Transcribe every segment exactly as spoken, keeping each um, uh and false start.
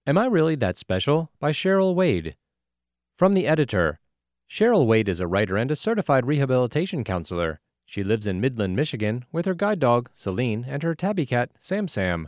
Am I Really That Special? By Cheryl Wade. From the editor. Cheryl Wade is a writer and a certified rehabilitation counselor. She lives in Midland, Michigan, with her guide dog, Celine, and her tabby cat, Sam Sam.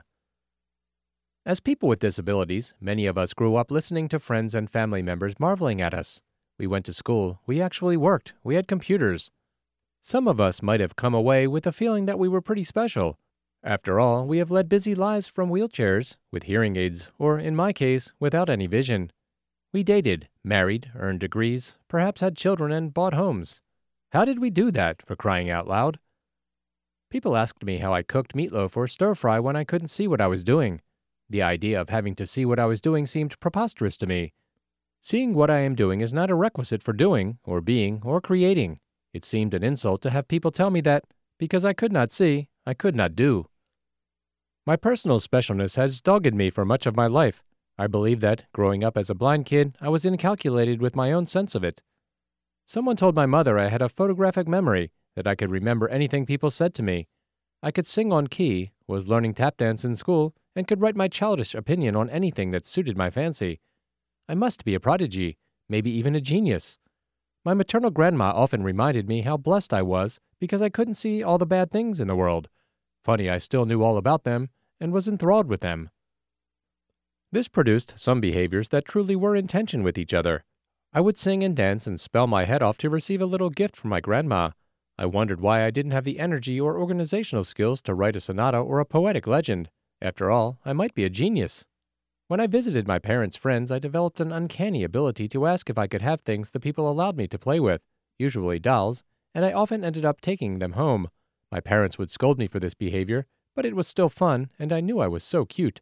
As people with disabilities, many of us grew up listening to friends and family members marveling at us. We went to school, we actually worked, we had computers. Some of us might have come away with the feeling that we were pretty special. After all, we have led busy lives from wheelchairs, with hearing aids, or in my case, without any vision. We dated, married, earned degrees, perhaps had children and bought homes. How did we do that, for crying out loud? People asked me how I cooked meatloaf or stir-fry when I couldn't see what I was doing. The idea of having to see what I was doing seemed preposterous to me. Seeing what I am doing is not a requisite for doing, or being, or creating. It seemed an insult to have people tell me that, because I could not see, I could not do. My personal specialness has dogged me for much of my life. I believe that, growing up as a blind kid, I was incalculated with my own sense of it. Someone told my mother I had a photographic memory, that I could remember anything people said to me. I could sing on key, was learning tap dance in school, and could write my childish opinion on anything that suited my fancy. I must be a prodigy, maybe even a genius. My maternal grandma often reminded me how blessed I was because I couldn't see all the bad things in the world. Funny, I still knew all about them and was enthralled with them. This produced some behaviors that truly were in tension with each other. I would sing and dance and spell my head off to receive a little gift from my grandma. I wondered why I didn't have the energy or organizational skills to write a sonata or a poetic legend. After all, I might be a genius. When I visited my parents' friends, I developed an uncanny ability to ask if I could have things the people allowed me to play with, usually dolls, and I often ended up taking them home. My parents would scold me for this behavior, but it was still fun, and I knew I was so cute.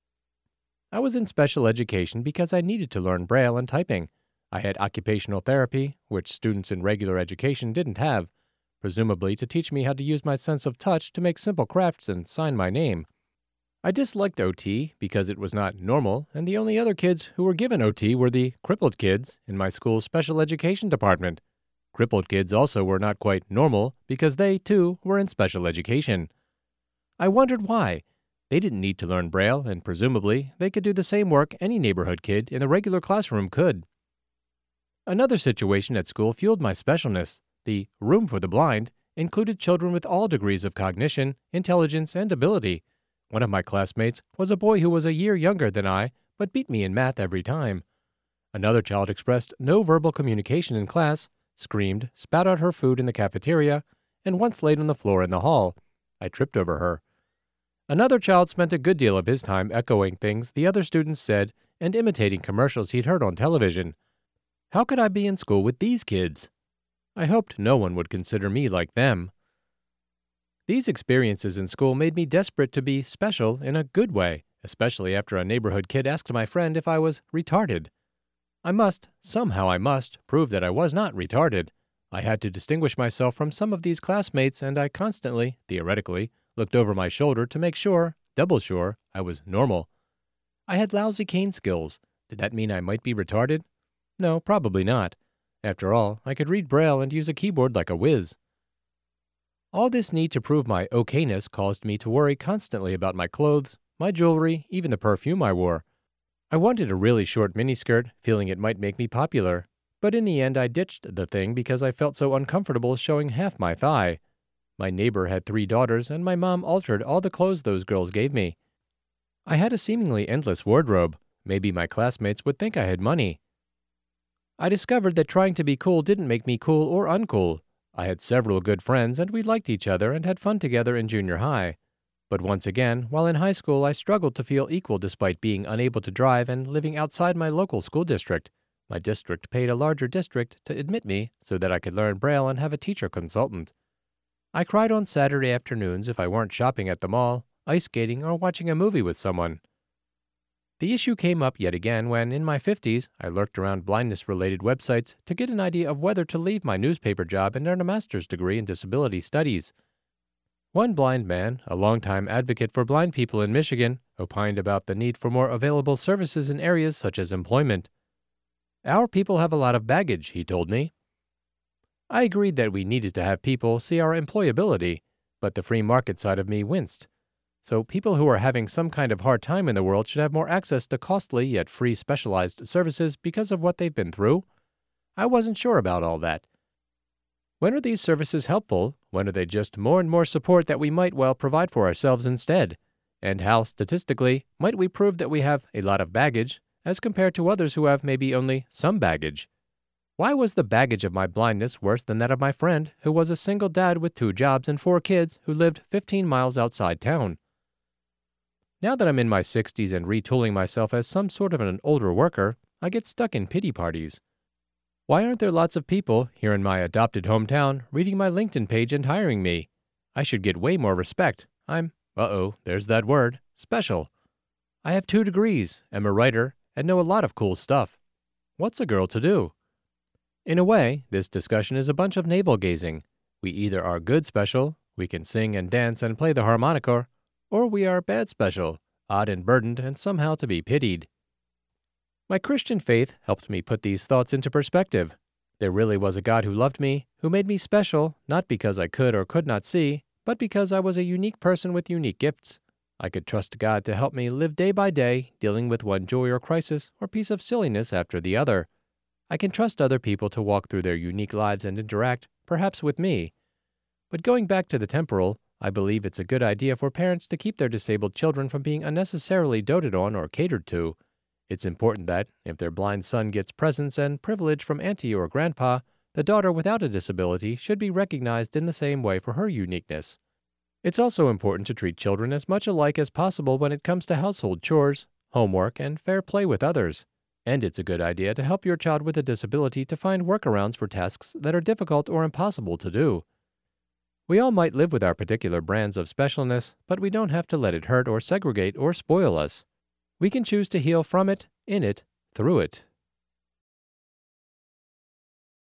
I was in special education because I needed to learn Braille and typing. I had occupational therapy, which students in regular education didn't have, presumably to teach me how to use my sense of touch to make simple crafts and sign my name. I disliked O T because it was not normal, and the only other kids who were given O T were the crippled kids in my school's special education department. Crippled kids also were not quite normal because they, too, were in special education. I wondered why. They didn't need to learn Braille, and presumably they could do the same work any neighborhood kid in a regular classroom could. Another situation at school fueled my specialness. The Room for the Blind included children with all degrees of cognition, intelligence, and ability. One of my classmates was a boy who was a year younger than I, but beat me in math every time. Another child expressed no verbal communication in class, screamed, spat out her food in the cafeteria, and once laid on the floor in the hall. I tripped over her. Another child spent a good deal of his time echoing things the other students said and imitating commercials he'd heard on television. How could I be in school with these kids? I hoped no one would consider me like them. These experiences in school made me desperate to be special in a good way, especially after a neighborhood kid asked my friend if I was retarded. I must, somehow I must, prove that I was not retarded. I had to distinguish myself from some of these classmates, and I constantly, theoretically, looked over my shoulder to make sure, double sure, I was normal. I had lousy cane skills. Did that mean I might be retarded? No, probably not. After all, I could read Braille and use a keyboard like a whiz. All this need to prove my okayness caused me to worry constantly about my clothes, my jewelry, even the perfume I wore. I wanted a really short miniskirt, feeling it might make me popular, but in the end I ditched the thing because I felt so uncomfortable showing half my thigh. My neighbor had three daughters, and my mom altered all the clothes those girls gave me. I had a seemingly endless wardrobe. Maybe my classmates would think I had money. I discovered that trying to be cool didn't make me cool or uncool. I had several good friends, and we liked each other and had fun together in junior high. But once again, while in high school, I struggled to feel equal despite being unable to drive and living outside my local school district. My district paid a larger district to admit me so that I could learn Braille and have a teacher consultant. I cried on Saturday afternoons if I weren't shopping at the mall, ice skating, or watching a movie with someone. The issue came up yet again when, in my fifties, I lurked around blindness-related websites to get an idea of whether to leave my newspaper job and earn a master's degree in disability studies. One blind man, a longtime advocate for blind people in Michigan, opined about the need for more available services in areas such as employment. Our people have a lot of baggage, he told me. I agreed that we needed to have people see our employability, but the free market side of me winced. So people who are having some kind of hard time in the world should have more access to costly yet free specialized services because of what they've been through? I wasn't sure about all that. When are these services helpful? When are they just more and more support that we might well provide for ourselves instead? And how, statistically, might we prove that we have a lot of baggage as compared to others who have maybe only some baggage? Why was the baggage of my blindness worse than that of my friend, who was a single dad with two jobs and four kids who lived fifteen miles outside town? Now that I'm in my sixties and retooling myself as some sort of an older worker, I get stuck in pity parties. Why aren't there lots of people here in my adopted hometown reading my LinkedIn page and hiring me? I should get way more respect. I'm, uh-oh, there's that word, special. I have two degrees, am a writer, and know a lot of cool stuff. What's a girl to do? In a way, this discussion is a bunch of navel-gazing. We either are good special, we can sing and dance and play the harmonica, or we are bad special, odd and burdened and somehow to be pitied. My Christian faith helped me put these thoughts into perspective. There really was a God who loved me, who made me special, not because I could or could not see, but because I was a unique person with unique gifts. I could trust God to help me live day by day, dealing with one joy or crisis or piece of silliness after the other. I can trust other people to walk through their unique lives and interact, perhaps with me. But going back to the temporal, I believe it's a good idea for parents to keep their disabled children from being unnecessarily doted on or catered to. It's important that, if their blind son gets presents and privilege from auntie or grandpa, the daughter without a disability should be recognized in the same way for her uniqueness. It's also important to treat children as much alike as possible when it comes to household chores, homework, and fair play with others. And it's a good idea to help your child with a disability to find workarounds for tasks that are difficult or impossible to do. We all might live with our particular brands of specialness, but we don't have to let it hurt or segregate or spoil us. We can choose to heal from it, in it, through it.